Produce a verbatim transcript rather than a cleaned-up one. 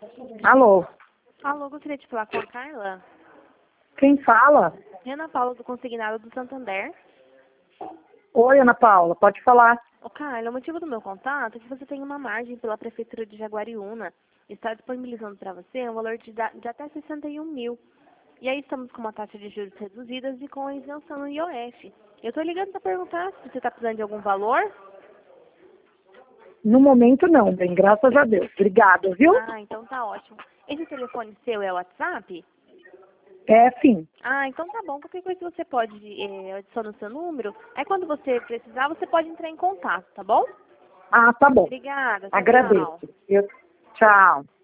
Alô, Alô, gostaria de falar com a Carla. quem fala? Ana Paula, do Consignado do Santander. Oi, Ana Paula, pode falar. Ô, Carla, o motivo do meu contato é que você tem uma margem pela Prefeitura de Jaguariúna. Está disponibilizando para você um valor de, da- de até sessenta e um mil. E aí estamos com uma taxa de juros reduzidas e com a isenção no I O F. Eu estou ligando para perguntar se você está precisando de algum valor. No momento não, bem, graças a Deus. Obrigada, viu? Ah, então tá ótimo. Esse telefone seu é o WhatsApp? É sim. Ah, então tá bom. Qualquer coisa você pode eh, adicionar o seu número. Aí quando você precisar, você pode entrar em contato, tá bom? Ah, tá bom. Obrigada. Tchau, Agradeço. tchau. Eu... Tchau.